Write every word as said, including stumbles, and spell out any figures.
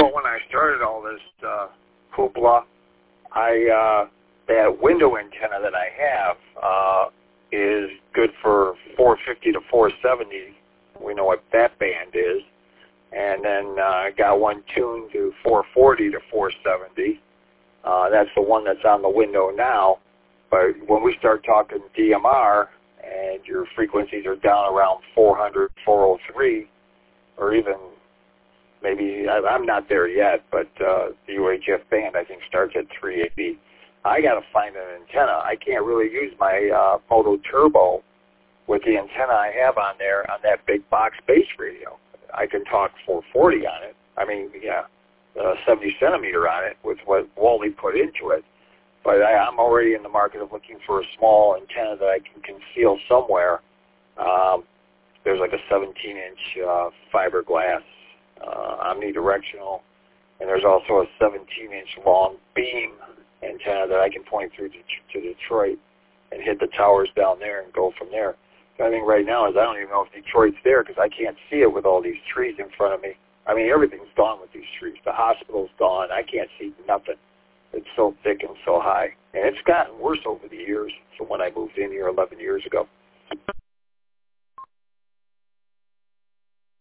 Well, when I started all this uh, hoopla, I uh, that window antenna that I have uh, is good for four fifty to four seventy. We know what that band is. And then uh, I got one tuned to four forty to four seventy. Uh, that's the one that's on the window now. But when we start talking D M R and your frequencies are down around four hundred, four oh three, or even maybe, I, I'm not there yet, but uh, the U H F band I think starts at three eighty. I got to find an antenna. I can't really use my uh, Moto Turbo with the antenna I have on there on that big box base radio. I can talk four forty on it. I mean, yeah, uh, seventy centimeter on it with what Wally put into it. But I, I'm already in the market of looking for a small antenna that I can conceal somewhere. Um, there's like a seventeen inch uh, fiberglass uh, omnidirectional, and there's also a seventeen inch long beam antenna that I can point through to, to Detroit and hit the towers down there and go from there. The only thing right now is I don't even know if Detroit's there because I can't see it with all these trees in front of me. I mean, everything's gone with these trees. The hospital's gone. I can't see nothing. It's so thick and so high. And it's gotten worse over the years from when I moved in here eleven years ago.